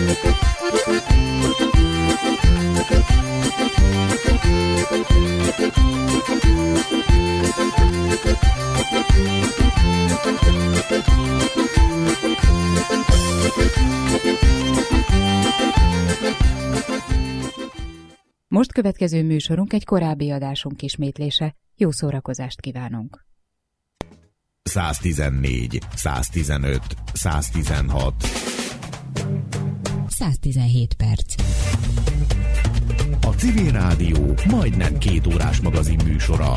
Most következő műsorunk egy korábbi adásunk ismétlése. Jó szórakozást kívánunk! 114, 115, 116 117 perc. A Civil Rádió majdnem 2 órás magazin műsora.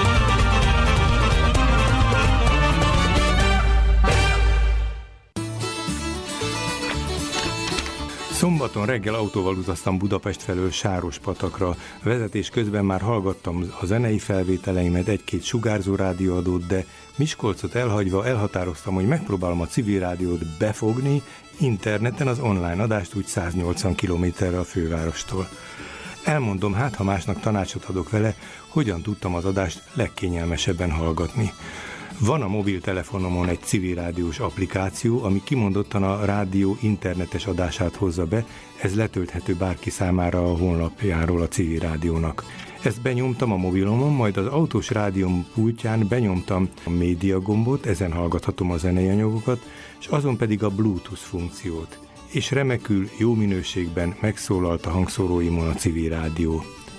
Szombaton reggel autóval utaztam Budapest felől Sárospatakra. Vezetés közben már hallgattam a zenei felvételeimet, egy-két sugárzó rádióadót, de Miskolcot elhagyva elhatároztam, hogy megpróbálom a Civil Rádiót befogni interneten, az online adást úgy 180 kilométerre a fővárostól. Elmondom, hát ha másnak tanácsot adok vele, hogyan tudtam az adást legkényelmesebben hallgatni. Van a mobiltelefonomon egy civil rádiós applikáció, ami kimondottan a rádió internetes adását hozza be, ez letölthető bárki számára a honlapjáról a Civil Rádiónak. Ezt benyomtam a mobilomon, majd az autós rádióm pultján benyomtam a média gombot, ezen hallgathatom a zenei anyagokat, és azon pedig a Bluetooth funkciót. És remekül, jó minőségben megszólalt a hangszóróimon a Civil Rádió.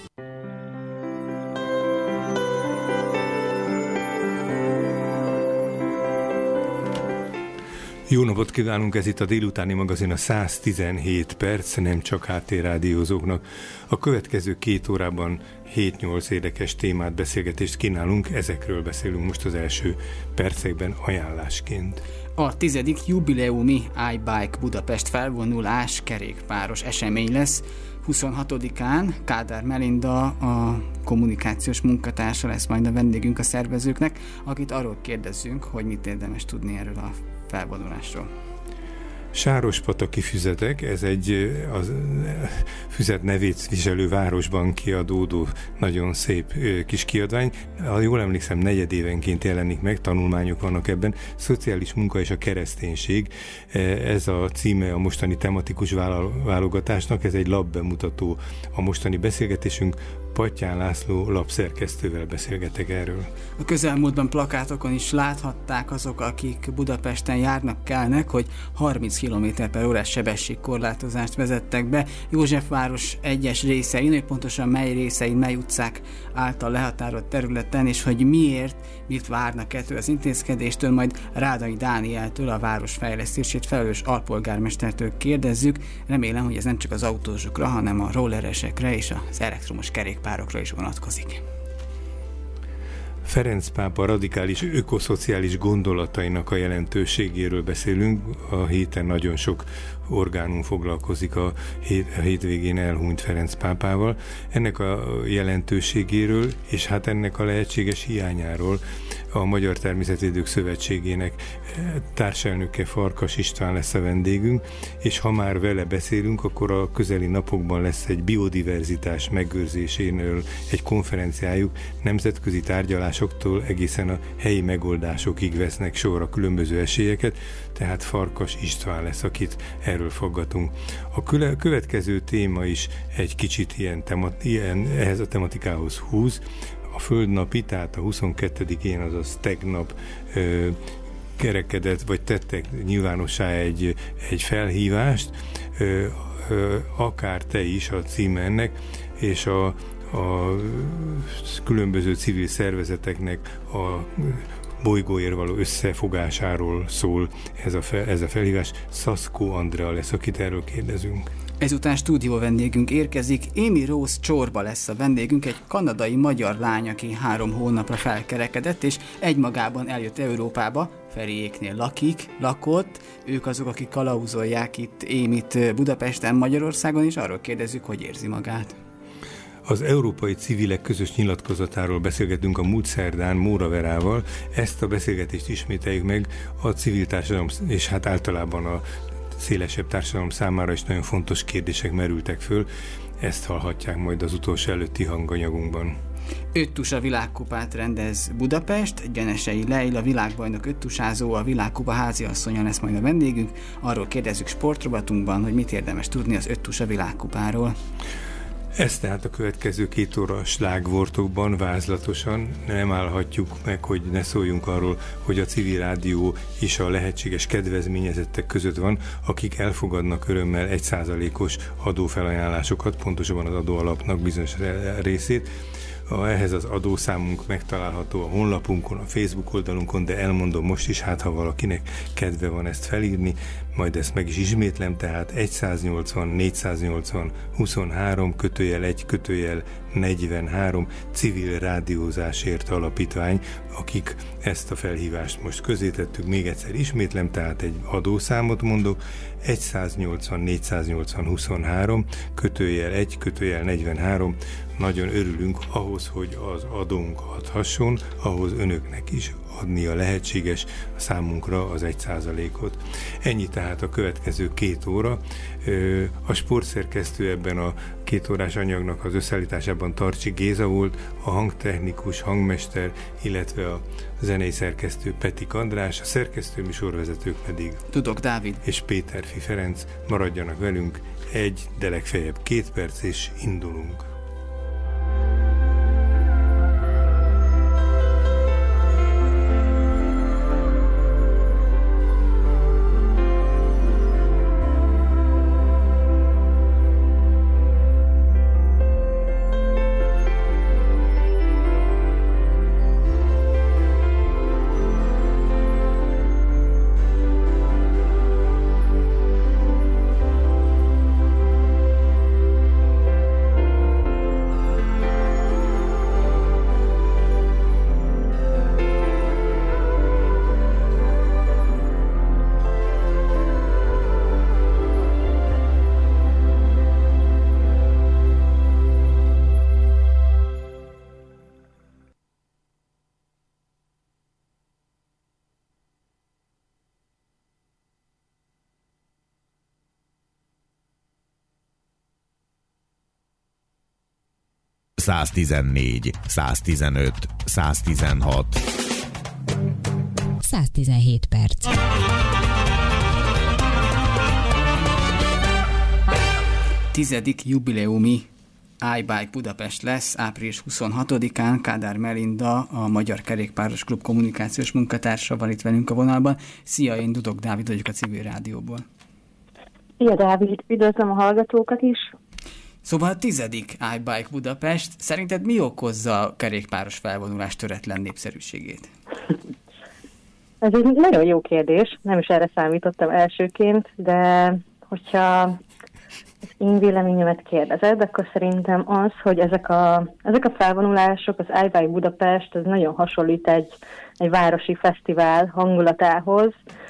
Jó napot kívánunk, ez itt a délutáni magazin, a 117 perc, nem csak háttérrádiózóknak. A következő 2 órában 7-8 érdekes témát, beszélgetést kínálunk, ezekről beszélünk most az első percekben ajánlásként. A 10. jubileumi iBike Budapest felvonulás kerékpáros esemény lesz. 26-án Kádár Melinda, a kommunikációs munkatársa lesz majd a vendégünk a szervezőknek, akit arról kérdezzünk, hogy mit érdemes tudni erről a felvonulásról. Sárospataki füzetek, ez egy az füzet nevét viselő városban kiadódó nagyon szép kis kiadvány. Ha jól emlékszem, 4 évenként jelenik meg, tanulmányok vannak ebben. Szociális munka és a kereszténység. Ez a címe a mostani tematikus válogatásnak, ez egy lapbemutató. A mostani beszélgetésünk Pattyán László lapszerkesztővel beszélgetek erről. A közelmúltban plakátokon is láthatták azok, akik Budapesten járnak, kelnek, hogy 30 km/órás sebességkorlátozást vezettek be Józsefváros egyes részein, hogy pontosan mely részein, mely utcák által lehatárolt területen, és hogy miért, mit várnak ettől az intézkedéstől, majd Rádai Dánieltől, a város fejlesztését felelős alpolgármestertől kérdezzük. Remélem, hogy ez nem csak az autósokra, hanem a rolleresekre és az elektromos kerékpárokra is vonatkozik. Ferenc pápa radikális ökoszociális gondolatainak a jelentőségéről beszélünk. A héten nagyon sok orgánum foglalkozik a hétvégén elhunyt Ferenc pápával. Ennek a jelentőségéről, és hát ennek a lehetséges hiányáról a Magyar Természetvédők Szövetségének társelnöke Farkas István lesz a vendégünk, és ha már vele beszélünk, akkor a közeli napokban lesz egy biodiverzitás megőrzéséről egy konferenciájuk. Nemzetközi tárgyalásoktól egészen a helyi megoldásokig vesznek sorra különböző esélyeket, tehát Farkas István lesz, akit erről faggatunk. A következő téma is egy kicsit ilyen ehhez a tematikához húz. A Földnapi, tehát a 22-én, azaz tegnap kerekedett, vagy tettek nyilvánossá egy felhívást, akár te is a címe ennek, és a különböző civil szervezeteknek a bolygóért való összefogásáról szól ez a felhívás. Szaszkó Andrea lesz, akit erről kérdezünk. Ezután stúdió vendégünk érkezik, Amy Rose Csorba lesz a vendégünk, egy kanadai magyar lány, aki 3 hónapra felkerekedett, és egymagában eljött Európába, Feriéknél lakott, ők azok, akik kalauzolják itt Amyt Budapesten, Magyarországon, és arról kérdezzük, hogy érzi magát. Az Európai Civilek közös nyilatkozatáról beszélgetünk a múlt szerdán Móra Verával. Ezt a beszélgetést ismételjük meg, a civil társadalom és hát általában a szélesebb társadalom számára is nagyon fontos kérdések merültek föl. Ezt hallhatják majd az utolsó előtti hanganyagunkban. Öttusa világkupát rendez Budapest, Gyenesei Leila világbajnok öttusázó, a világkupa háziasszonya lesz majd a vendégünk. Arról kérdezzük sportrovatunkban, hogy mit érdemes tudni az Öttusa világkupáról. Ez tehát a következő 2 óra slágvortokban vázlatosan nem állhatjuk meg, hogy ne szóljunk arról, hogy a civil rádió is a lehetséges kedvezményezettek között van, akik elfogadnak örömmel 1%-os adófelajánlásokat, pontosabban az adóalapnak bizonyos részét. Ehhez az adószámunk megtalálható a honlapunkon, a Facebook oldalunkon, de elmondom most is, hát ha valakinek kedve van ezt felírni, majd ezt meg is ismétlem, tehát 180 480 23 /1 /43 civil rádiózásért alapítvány, akik ezt a felhívást most közzétettük, még egyszer ismétlem, tehát egy adószámot mondok, 180 480 23 /1 /43. Nagyon örülünk ahhoz, hogy az adónk adhasson, ahhoz önöknek is adnia lehetséges a számunkra az 1%-ot. Ennyi tehát a következő 2 óra. A sportszerkesztő ebben a 2 órás anyagnak az összeállításában Tarcsi Géza volt, a hangtechnikus, hangmester, illetve a zenei szerkesztő Petik András, a szerkesztő műsorvezetők pedig Dudok Dávid és Péterfi Ferenc. Maradjanak velünk, de legfeljebb 2 perc, és indulunk. ...114, 115, 116. 117 perc. Tizedik jubileumi iBike Budapest lesz április 26-án. Kádár Melinda, a Magyar Kerékpáros Klub kommunikációs munkatársa van itt velünk a vonalban. Szia, én Dudok Dávid vagyok a Civil Rádióból. Szia Dávid, üdvözlöm a hallgatókat is. Szóval a 10. iBike Budapest. Szerinted mi okozza a kerékpáros felvonulás töretlen népszerűségét? Ez egy nagyon jó kérdés, nem is erre számítottam elsőként, de hogyha az én véleményemet kérdezed, akkor szerintem az, hogy ezek a felvonulások, az iBike Budapest, ez nagyon hasonlít egy városi fesztivál hangulatához,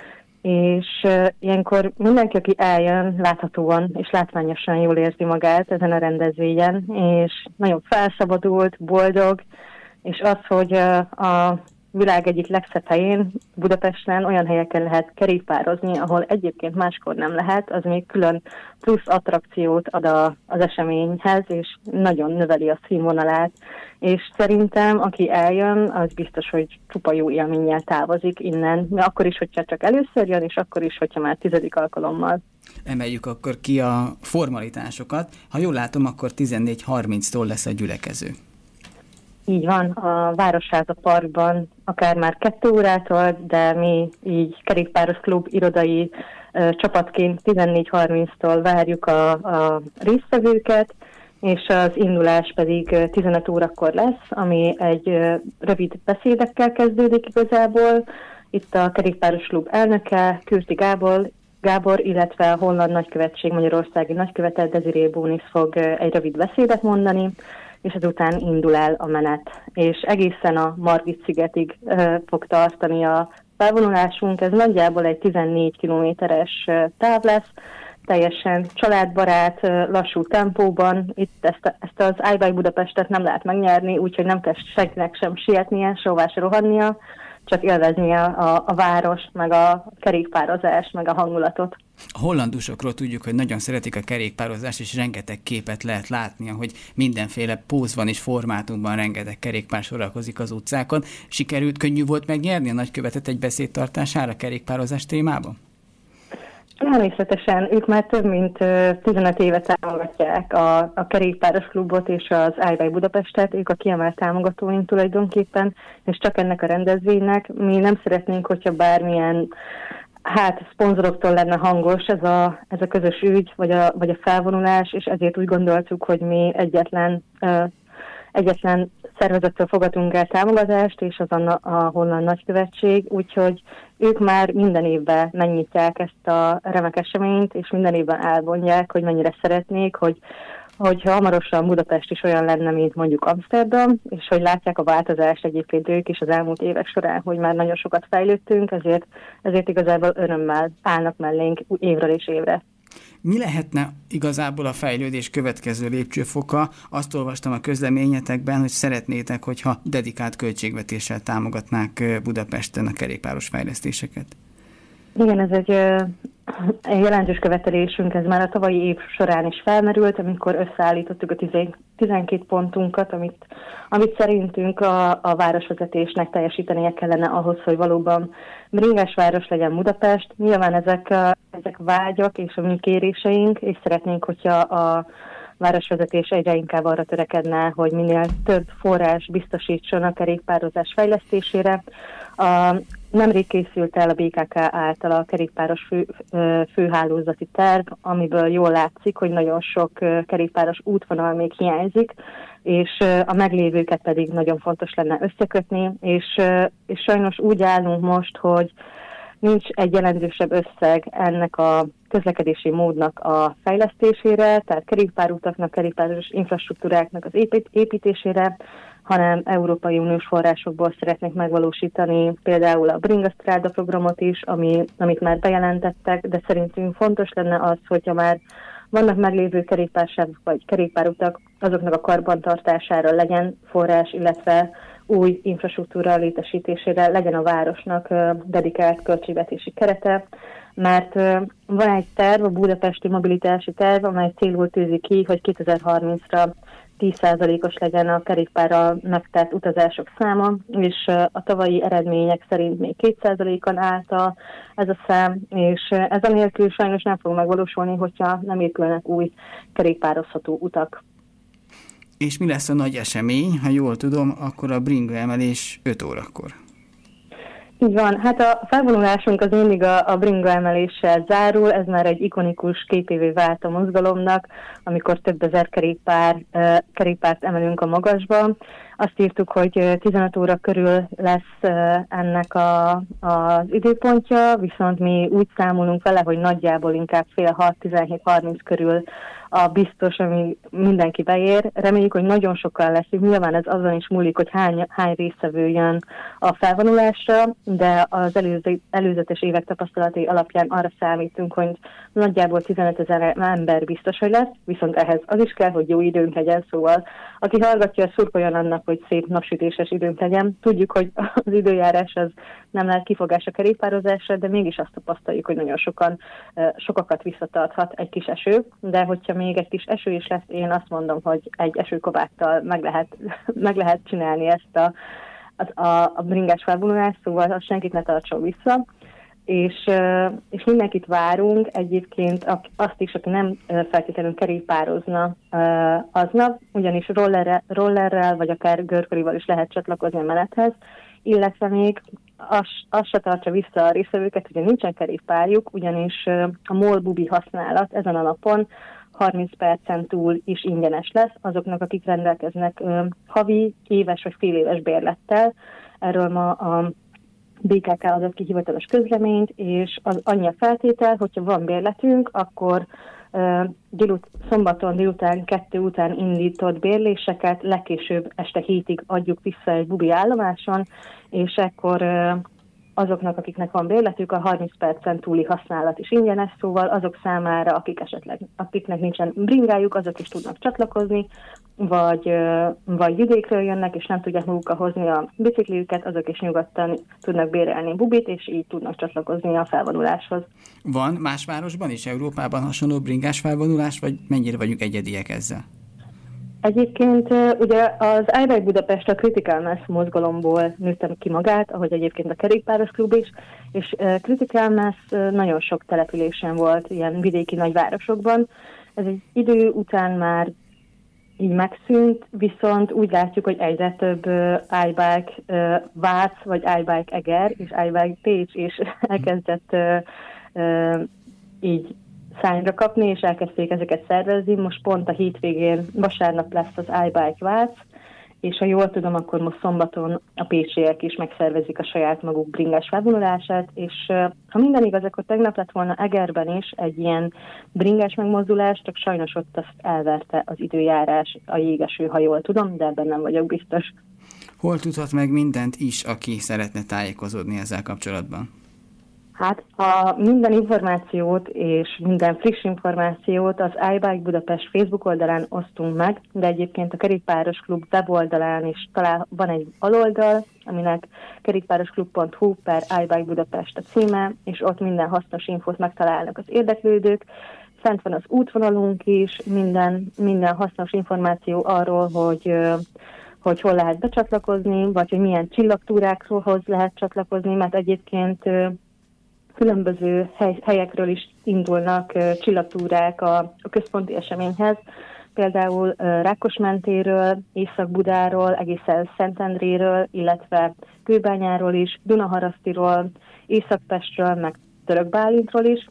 és ilyenkor mindenki, aki eljön, láthatóan és látványosan jól érzi magát ezen a rendezvényen, és nagyon felszabadult, boldog, és az, hogy a világ egyik legszebb helyén, Budapesten olyan helyeken lehet kerékpározni, ahol egyébként máskor nem lehet, az még külön plusz attrakciót ad az eseményhez, és nagyon növeli a színvonalát. És szerintem, aki eljön, az biztos, hogy csupa jó élménnyel távozik innen, akkor is, hogyha csak először jön, és akkor is, hogyha már 10. alkalommal. Emeljük akkor ki a formalitásokat. Ha jól látom, akkor 14:30-tól lesz a gyülekező. Így van, a Városháza Parkban akár már 2 órától, de mi így Kerékpáros Klub irodai csapatként 14:30-tól várjuk a résztvevőket, és az indulás pedig 15 órakor lesz, ami egy rövid beszédekkel kezdődik igazából. Itt a Kerékpáros Klub elnöke, Kürti Gábor, illetve a Holland Nagykövetség Magyarországi Nagykövete Desiré Bónisz fog egy rövid beszédet mondani, és ezután indul el a menet. És egészen a Margit-szigetig fog tartani a felvonulásunk. Ez nagyjából egy 14 kilométeres táv lesz, teljesen családbarát, lassú tempóban. Itt ezt az iBike Budapestet nem lehet megnyerni, úgyhogy nem kell senkinek sem sietnie, sehová se rohannia, csak élveznie a város, meg a kerékpározás, meg a hangulatot. A hollandusokról tudjuk, hogy nagyon szeretik a kerékpározást, és rengeteg képet lehet látni, hogy mindenféle pózban és formátumban rengeteg kerékpár sorakozik az utcákon. Sikerült, könnyű volt megnyerni a nagykövetet egy beszéd tartására kerékpározás témában? Természetesen, ők már több mint 15 éve támogatják a kerékpáros klubot és az iBike Budapestet, ők a kiemelt támogatóink tulajdonképpen, és csak ennek a rendezvénynek. Mi nem szeretnénk, hogyha bármilyen szponzoroktól lenne hangos ez a közös ügy, vagy a felvonulás, és ezért úgy gondoltuk, hogy mi egyetlen szervezettől fogadunk el támogatást, és az a holland nagykövetség, úgyhogy ők már minden évben megnyitják ezt a remek eseményt, és minden évben elmondják, hogy mennyire szeretnék, hogyha hamarosan Budapest is olyan lenne, mint mondjuk Amsterdam, és hogy látják a változást egyébként ők is az elmúlt évek során, hogy már nagyon sokat fejlődtünk, ezért igazából örömmel állnak mellénk évről és évre. Mi lehetne igazából a fejlődés következő lépcsőfoka? Azt olvastam a közleményetekben, hogy szeretnétek, hogyha dedikált költségvetéssel támogatnák Budapesten a kerékpáros fejlesztéseket. Igen, ez egy jelentős követelésünk, ez már a tavalyi év során is felmerült, amikor összeállítottuk a 12 pontunkat, amit szerintünk a városvezetésnek teljesítenie kellene ahhoz, hogy valóban bringás város legyen Budapest. Nyilván ezek vágyak és a mi kéréseink, és szeretnénk, hogyha a városvezetés egyre inkább arra törekedne, hogy minél több forrás biztosítson a kerékpározás fejlesztésére. Nemrég készült el a BKK által a kerékpáros főhálózati terv, amiből jól látszik, hogy nagyon sok kerékpáros útvonal még hiányzik, és a meglévőket pedig nagyon fontos lenne összekötni, és sajnos úgy állunk most, hogy nincs egy jelentősebb összeg ennek a közlekedési módnak a fejlesztésére, tehát kerékpárutaknak, kerékpáros infrastruktúráknak az építésére, hanem Európai Uniós forrásokból szeretnék megvalósítani például a Bringastráda programot is, amit már bejelentettek, de szerintünk fontos lenne az, hogyha már vannak meglévő kerékpársávok vagy kerékpárutak, azoknak a karbantartására legyen forrás, illetve új infrastruktúra létesítésére legyen a városnak dedikált költségvetési kerete, mert van egy terv, a budapesti mobilitási terv, amely célul tűzi ki, hogy 2030-ra 10%-os legyen a kerékpárral megtett utazások száma, és a tavalyi eredmények szerint még 2%-on állt ez a szám, és ez anélkül sajnos nem fog megvalósulni, hogyha nem épülnek új kerékpározható utak. És mi lesz a nagy esemény? Ha jól tudom, akkor a bringa emelés 5 órakor. Így van, hát a felvonulásunk az mindig a bringa emeléssel zárul, ez már egy ikonikus képévé vált a mozgalomnak, amikor több ezer kerékpárt emelünk a magasba. Azt írtuk, hogy 15 óra körül lesz ennek az időpontja, viszont mi úgy számolunk vele, hogy nagyjából inkább fél 6, 17:30 körül a biztos, ami mindenki beér. Reméljük, hogy nagyon sokan leszünk. Nyilván ez azon is múlik, hogy hány résztvevő jön a felvonulásra, de az előzetes évek tapasztalatai alapján arra számítunk, hogy nagyjából 15 000 ember biztos, hogy lesz, viszont ehhez az is kell, hogy jó időnk legyen, szóval aki hallgatja, szurkoljon annak, hogy szép napsütéses időnk legyen. Tudjuk, hogy az időjárás az nem lehet kifogás a kerékpározásra, de mégis azt tapasztaljuk, hogy nagyon sokakat visszatarthat egy kis eső, de hogyha még egy kis eső is lesz, én azt mondom, hogy egy esőkabáttal meg lehet csinálni ezt a bringás felvonulást, szóval azt senkit ne tartson vissza. És mindenkit várunk, egyébként azt is, aki nem feltétlenül kerékpározna aznap, ugyanis rollerrel vagy akár görkorival is lehet csatlakozni a menethez, illetve még azt se tartsa vissza a résztvevőket, hogy nincsen kerékpárjuk, ugyanis a MOL bubi használat ezen a napon 30 percen túl is ingyenes lesz azoknak, akik rendelkeznek havi, éves vagy féléves bérlettel. Erről ma a BKK adott ki hivatalos közleményt, és az annyi a feltétel, hogyha van bérletünk, akkor szombaton délután 2 után indított bérléseket legkésőbb este 7-ig adjuk vissza egy bubi állomáson, és ekkor azoknak, akiknek van bérletük, a 30 percen túli használat is ingyenes, szóval azok számára, akiknek nincsen bringájuk, azok is tudnak csatlakozni, vagy vidékről jönnek, és nem tudják magukkal hozni a bicikliüket, azok is nyugodtan tudnak bérelni bubit, és így tudnak csatlakozni a felvonuláshoz. Van más városban is, Európában hasonló bringás felvonulás, vagy mennyire vagyunk egyediek ezzel? Egyébként ugye az iBike Budapest a Critical Mass mozgalomból nőttem ki magát, ahogy egyébként a kerékpáros klub is, és Critical Mass nagyon sok településen volt, ilyen vidéki nagyvárosokban. Ez egy idő után már így megszűnt, viszont úgy látjuk, hogy egyre több iBike Vác, vagy iBike Eger, és iBike Pécs is elkezdett így szányra kapni, és elkezdték ezeket szervezni. Most pont a hétvégén, vasárnap lesz az iBike Vác, és ha jól tudom, akkor most szombaton a pécsiek is megszervezik a saját maguk bringás felvonulását, és ha minden igaz, akkor tegnap lett volna Egerben is egy ilyen bringás megmozdulás, csak sajnos ott azt elverte az időjárás, a jégeső, ha jól tudom, de ebben nem vagyok biztos. Hol tudhat meg mindent is, aki szeretne tájékozódni ezzel kapcsolatban? Hát a minden információt és minden friss információt az iBike Budapest Facebook oldalán osztunk meg, de egyébként a Kerékpáros Klub weboldalán is van egy aloldal, aminek kerékpárosklub.hu/iBike Budapest a címe, és ott minden hasznos infót megtalálnak az érdeklődők. Fent van az útvonalunk is, minden hasznos információ arról, hogy hol lehet becsatlakozni, vagy hogy milyen csillagtúrákhoz lehet csatlakozni, mert egyébként különböző helyekről is indulnak csillagtúrák a központi eseményhez, például Rákosmentéről, Észak-Budáról, egészen Szentendréről, illetve Kőbányáról is, Dunaharasztiról, Észak-Pestről, meg Törökbálintról is.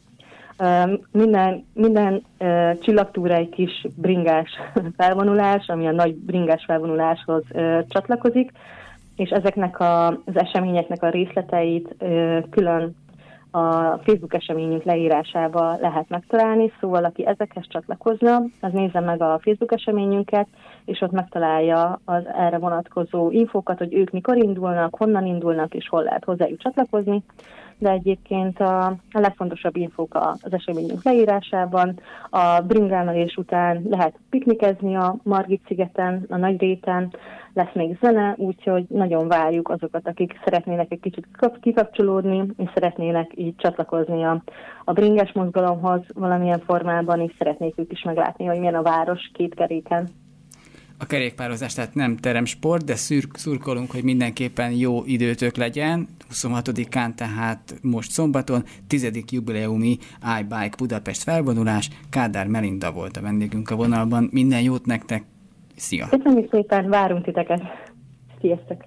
Minden csillagtúra egy kis bringás felvonulás, ami a nagy bringás felvonuláshoz csatlakozik, és ezeknek az eseményeknek a részleteit külön a Facebook eseményünk leírásába lehet megtalálni, szóval aki ezekhez csatlakozna, az nézze meg a Facebook eseményünket, és ott megtalálja az erre vonatkozó infókat, hogy ők mikor indulnak, honnan indulnak, és hol lehet hozzájuk csatlakozni. De egyébként a legfontosabb infók az eseményünk leírásában. A bringálnalés után lehet piknikezni a Margit-szigeten, a Nagyréten, lesz még zene, úgyhogy nagyon várjuk azokat, akik szeretnének egy kicsit kikapcsolódni, és szeretnének így csatlakozni a bringás mozgalomhoz valamilyen formában, és szeretnék ők is meglátni, hogy milyen a város két keréken. A kerékpározás tehát nem teremsport, de szurkolunk, hogy mindenképpen jó időtök legyen. 26-án, tehát most szombaton, 10. jubileumi iBike Budapest felvonulás. Kádár Melinda volt a vendégünk a vonalban. Minden jót nektek! Szia! Köszönjük szépen, várunk titeket! Sziasztok!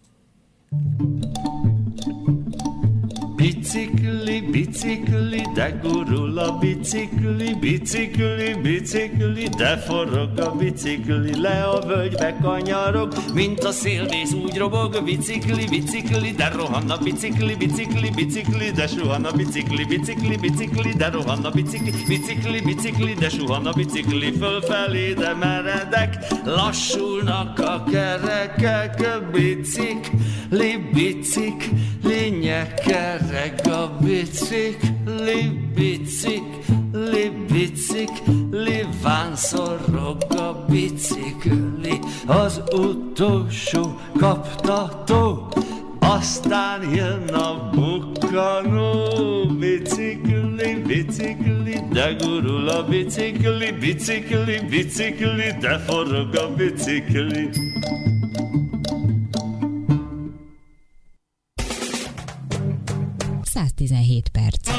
Bicikli, bicikli, de gurul a bicikli, bicikli, bicikli, de forog a bicikli, le a völgybe kanyarog, mint a szélvész úgy robog, bicikli, bicikli, de rohan a bicikli, bicikli, bicikli, de suhan a bicikli, bicikli, bicikli, de rohan a bicikli, bicikli, bicikli, de suhan a bicikli, fölfelé, de meredek, lassulnak a kerekek, bicikli, bicikli, nyeker. Reg a bicikli, bicikli, bicikli, vánszorog a bicikli, az utolsó kaptató, aztán jön a bukkanó, bicikli, bicikli, de gurul a bicikli, bicikli, bicikli, de forog a bicikli. perc.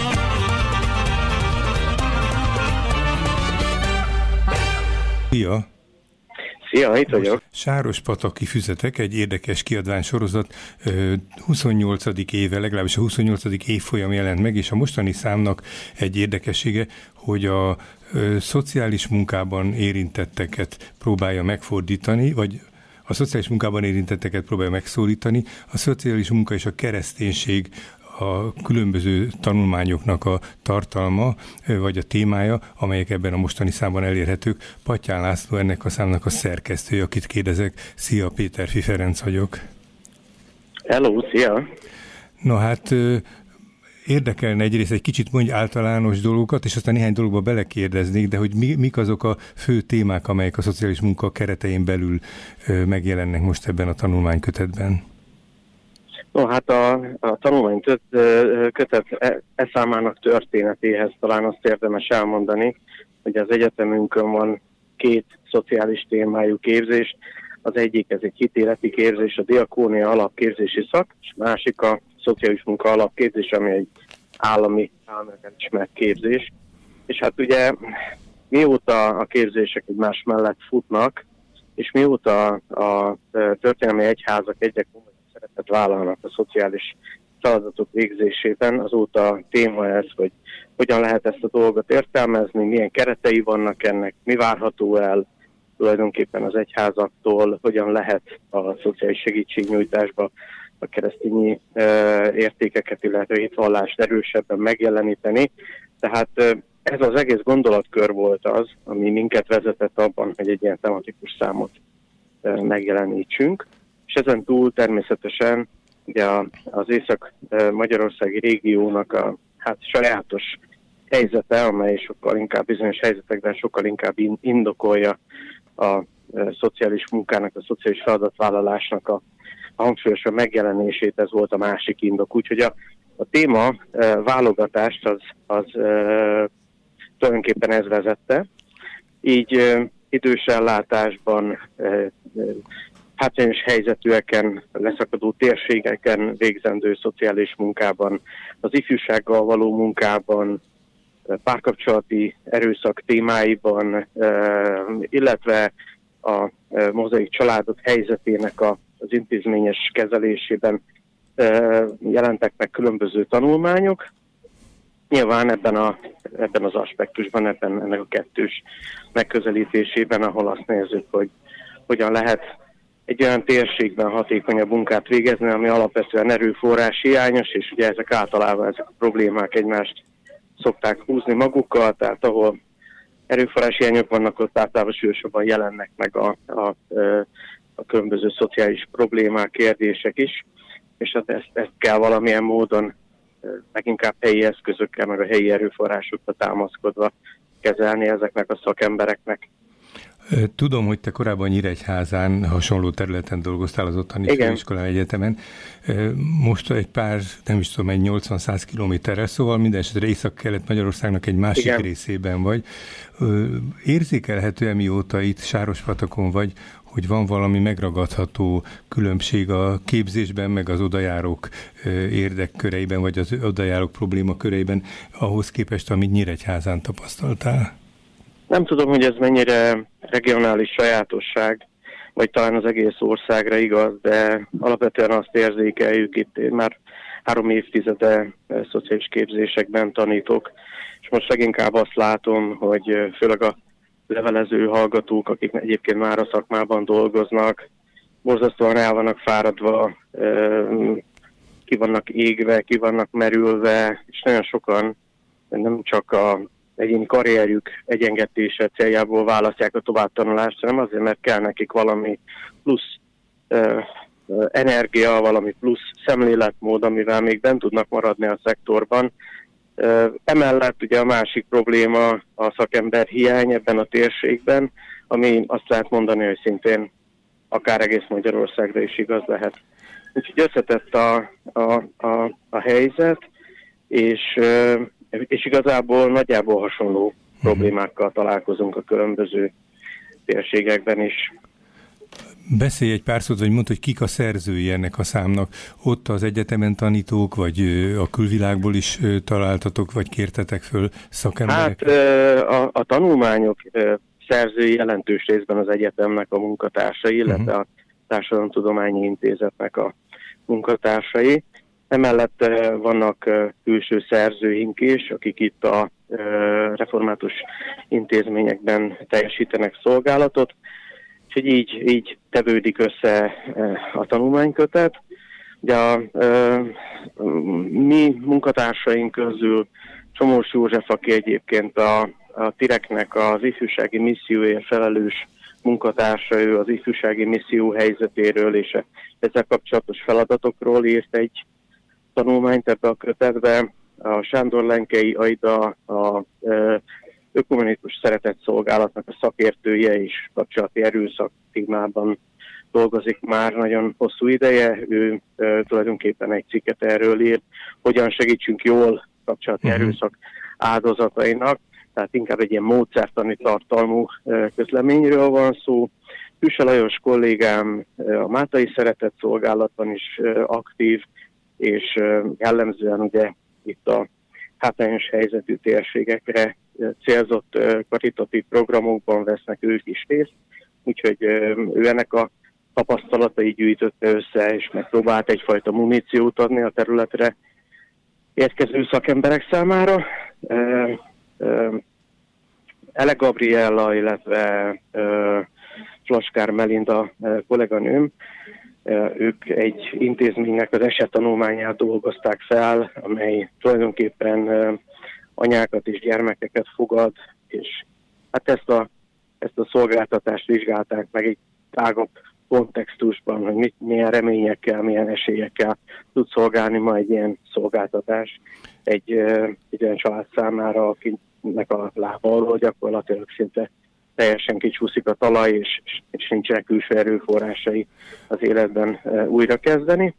Szia! Szia, itt vagyok. Sárospataki füzetek, egy érdekes kiadványsorozat, 28. éve, legalábbis a 28. évfolyam jelent meg, és a mostani számnak egy érdekessége, hogy a szociális munkában érintetteket próbálja megfordítani, vagy a szociális munkában érintetteket próbálja megszólítani, a szociális munka és a kereszténység a különböző tanulmányoknak a tartalma, vagy a témája, amelyek ebben a mostani számban elérhetők. Pattyán László ennek a számnak a szerkesztője, akit kérdezek. Szia, Péterfi Ferenc vagyok. Hello, szia! Na hát érdekelne egyrészt egy kicsit mondj általános dolgokat, és aztán néhány dologba belekérdeznék, de hogy mik azok a fő témák, amelyek a szociális munka keretein belül megjelennek most ebben a tanulmánykötetben? No, hát a tanulmánykötet számának történetéhez talán azt érdemes elmondani, hogy az egyetemünkön van 2 szociális témájú képzés. Az egyik, ez egy hitéleti képzés, a diakónia alapképzési szak, és a másik a szociális munka alapképzés, ami egy állami ismert képzés. És hát ugye mióta a képzések egymás mellett futnak, és mióta a történelmi egyházak egyre komolyabb szerepet vállalnak a szociális feladatok végzésében, azóta téma ez, hogy hogyan lehet ezt a dolgot értelmezni, milyen keretei vannak ennek, mi várható el tulajdonképpen az egyházaktól, hogyan lehet a szociális segítségnyújtásba a keresztényi értékeket, illetve hitvallást erősebben megjeleníteni. Tehát ez az egész gondolatkör volt az, ami minket vezetett abban, hogy egy ilyen tematikus számot megjelenítsünk. És ezen túl természetesen ugye az észak-magyarországi régiónak a sajátos helyzete, amely sokkal inkább bizonyos helyzetekben sokkal inkább indokolja a szociális munkának, a szociális feladatvállalásnak a hangsúlyosan megjelenését, ez volt a másik indok. Úgyhogy a téma válogatást az tulajdonképpen ez vezette. Így idős ellátásban, hátrányos helyzetűeken, leszakadó térségeken végzendő szociális munkában, az ifjúsággal való munkában, párkapcsolati erőszak témáiban, illetve a mozaik családok helyzetének az intézményes kezelésében jelentek meg különböző tanulmányok. Nyilván ebben az aspektusban, ennek a kettős megközelítésében, ahol azt nézzük, hogy hogyan lehet egy olyan térségben hatékonyabb munkát végezni, ami alapvetően erőforrás hiányos, és ugye ezek a problémák egymást szokták húzni magukkal, tehát ahol erőforrás hiányok vannak, ott általában súlyosabban jelennek meg a különböző szociális problémák, kérdések is, és hát ezt kell valamilyen módon leginkább helyi eszközökkel, meg a helyi erőforrásokra támaszkodva kezelni ezeknek a szakembereknek. Tudom, hogy te korábban Nyíregyházán hasonló területen dolgoztál az ottani főiskolán, egyetemen. Most egy pár, nem is tudom, egy 80-100 kilométerre, szóval minden esetre Észak-Kelet-Magyarországnak egy másik részében vagy. Érzékelhető mióta itt Sárospatakon vagy, hogy van valami megragadható különbség a képzésben, meg az odajárók érdekköreiben, vagy az odajárók problémaköreiben, ahhoz képest, amit Nyíregyházán tapasztaltál? Nem tudom, hogy ez mennyire regionális sajátosság, vagy talán az egész országra igaz, de alapvetően azt érzékeljük, itt én már 3 évtizede szociális képzésekben tanítok, és most leginkább azt látom, hogy főleg a levelező hallgatók, akik egyébként már a szakmában dolgoznak, borzasztóan el vannak fáradva, ki vannak égve, ki vannak merülve, és nagyon sokan nem csak a egyéni karrierjük egyengetése céljából választják a továbbtanulást, hanem azért, mert kell nekik valami plusz energia, valami plusz szemléletmód, amivel még bent tudnak maradni a szektorban. Emellett ugye a másik probléma a szakember hiány ebben a térségben, ami azt lehet mondani, hogy szintén akár egész Magyarországra is igaz lehet. Úgyhogy összetett a helyzet, és igazából nagyjából hasonló problémákkal találkozunk a különböző térségekben is. Beszélj egy pár szót, vagy mondd, hogy kik a szerzői ennek a számnak. Ott az egyetemen tanítók, vagy a külvilágból is találtatok, vagy kértetek föl szakemberek? Hát a tanulmányok szerzői jelentős részben az egyetemnek a munkatársai, illetve a Társadalomtudományi Intézetnek a munkatársai. Emellett vannak külső szerzőink is, akik itt a református intézményekben teljesítenek szolgálatot, úgyhogy így tevődik össze a tanulmánykötet. Ugye a mi munkatársaink közül Csomós József, aki egyébként a Tireknek az ifjúsági misszióért felelős munkatársa, ő az ifjúsági misszió helyzetéről és ezzel kapcsolatos feladatokról írt egy tanulmányt ebbe a kötetbe. A Sándor Lenkei Aida, a Ökumenikus Szeretetszolgálatnak a szakértője és kapcsolati erőszak témában dolgozik már nagyon hosszú ideje. Ő tulajdonképpen egy cikket erről írt, hogyan segítsünk jól kapcsolati erőszak áldozatainak. Tehát inkább egy ilyen módszertani tartalmú közleményről van szó. Hüse Lajos kollégám a Mátai Szeretetszolgálatban is aktív, és jellemzően ugye itt a hátrányos helyzetű térségekre célzott karitatív programokban vesznek ők is részt, úgyhogy ő ennek a tapasztalatai gyűjtötte össze, és megpróbált egyfajta muníciót adni a területre érkező szakemberek számára. Ele Gabriella, illetve Flaskár Melinda kolléganőm, ők egy intézménynek az esettanulmányát dolgozták fel, amely tulajdonképpen anyákat és gyermekeket fogad, és hát ezt a szolgáltatást vizsgálták meg egy tágabb kontextusban, hogy milyen reményekkel, milyen esélyekkel tud szolgálni ma egy ilyen szolgáltatás egy olyan család számára, akinek a lába alól gyakorlatilag szinte teljesen kicsúszik a talaj, és nincsenek külső erőforrásai az életben újra kezdeni.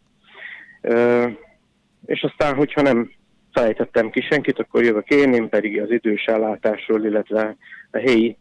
És aztán, hogyha nem felejtettem ki senkit, akkor jövök én pedig az idős ellátásról, illetve a helyi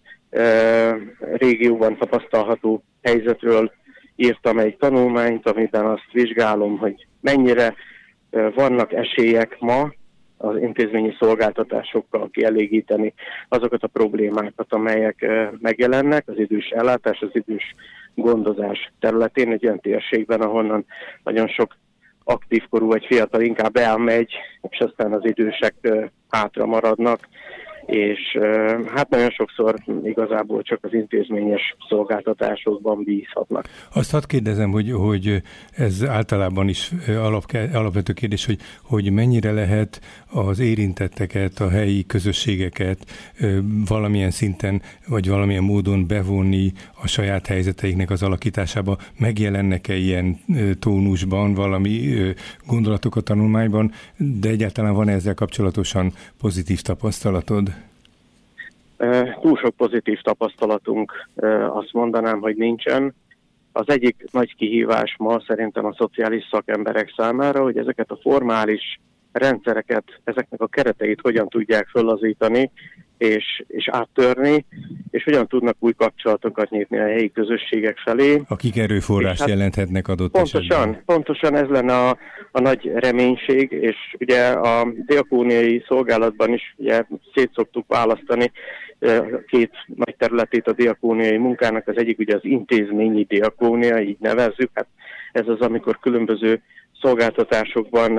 régióban tapasztalható helyzetről írtam egy tanulmányt, amiben azt vizsgálom, hogy mennyire vannak esélyek ma az intézményi szolgáltatásokkal kielégíteni azokat a problémákat, amelyek megjelennek az idős ellátás, az idős gondozás területén, egy olyan térségben, ahonnan nagyon sok aktívkorú vagy fiatal inkább elmegy, és aztán az idősek hátra maradnak, és hát nagyon sokszor igazából csak az intézményes szolgáltatásokban bízhatnak. Azt hadd kérdezem, hogy ez általában is alapvető kérdés, hogy mennyire lehet az érintetteket, a helyi közösségeket valamilyen szinten, vagy valamilyen módon bevonni a saját helyzeteiknek az alakításába. Megjelennek-e ilyen tónusban valami gondolatok a tanulmányban, de egyáltalán van ezzel kapcsolatosan pozitív tapasztalatod? Túl sok pozitív tapasztalatunk, azt mondanám, hogy nincsen. Az egyik nagy kihívás ma szerintem a szociális szakemberek számára, hogy ezeket a formális rendszereket, ezeknek a kereteit hogyan tudják fellazítani és áttörni, és hogyan tudnak új kapcsolatokat nyitni a helyi közösségek felé. Akik erőforrást jelenthetnek adott esetben. Pontosan ez lenne a nagy reménység, és ugye a diakóniai szolgálatban is ugye szét szoktuk választani két nagy területét a diakóniai munkának. Az egyik ugye az intézményi diakónia, így nevezzük. Hát ez az, amikor különböző szolgáltatásokban,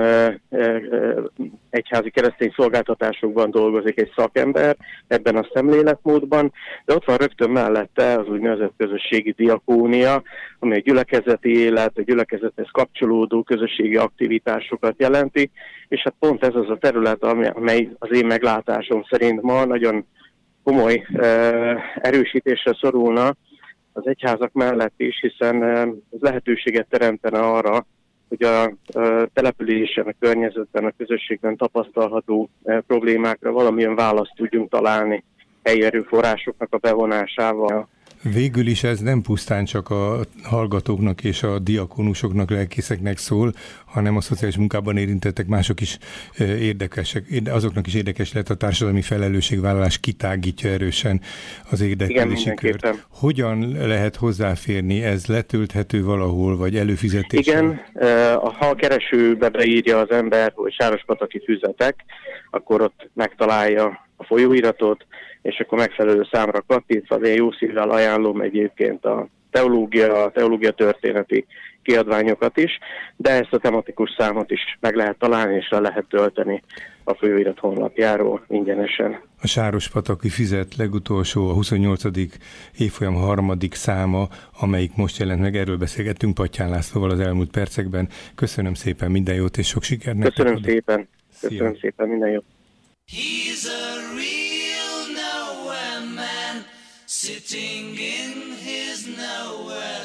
egyházi keresztény szolgáltatásokban dolgozik egy szakember, ebben a szemléletmódban, de ott van rögtön mellette az úgynevezett közösségi diakónia, ami a gyülekezeti élet, a gyülekezethez kapcsolódó közösségi aktivitásokat jelenti, és hát pont ez az a terület, amely az én meglátásom szerint ma nagyon komoly erősítésre szorulna az egyházak mellett is, hiszen ez lehetőséget teremtene arra, hogy a településen, a környezetben, a közösségben tapasztalható problémákra valamilyen választ tudjunk találni helyi erőforrásoknak a bevonásával. Végül is ez nem pusztán csak a hallgatóknak és a diakónusoknak, lelkészeknek szól, hanem a szociális munkában érintettek mások is érdekesek, azoknak is érdekes lehet, a társadalmi felelősségvállalás kitágítja erősen az érdeklődési kört. Hogyan lehet hozzáférni? Ez letölthető valahol, vagy előfizetéssel? Igen, ha a keresőbe beírja az ember, hogy Sárospataki füzetek, akkor ott megtalálja a folyóiratot, és akkor megfelelő számra kattintva, de én jó szívvel ajánlom egyébként a teológia történeti kiadványokat is, de ezt a tematikus számot is meg lehet találni, és le lehet tölteni a folyóirat honlapjáról ingyenesen. A Sárospataki füzet legutolsó, a 28. évfolyam 3. száma, amelyik most jelent meg, erről beszélgettünk Pattyán Lászlóval az elmúlt percekben. Köszönöm szépen, minden jót és sok sikert nektek. Köszönöm szépen, minden jót. He's a real nowhere man, sitting in his nowhere